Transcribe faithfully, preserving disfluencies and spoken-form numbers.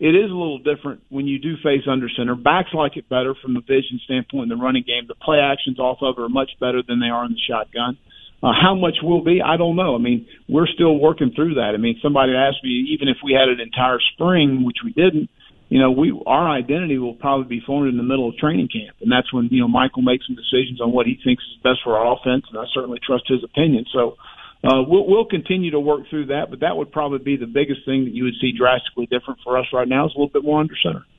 it is a little different when you do face under center. Backs like it better from the vision standpoint in the running game. The play actions off of it are much better than they are in the shotgun. Uh, how much will be, I don't know. I mean, we're still working through that. I mean, somebody asked me, even if we had an entire spring, which we didn't, you know, we our identity will probably be formed in the middle of training camp. And that's when, you know, Mike will make some decisions on what he thinks is best for our offense, and I certainly trust his opinion. So uh, we'll, we'll continue to work through that, but that would probably be the biggest thing that you would see drastically different for us right now is a little bit more under center.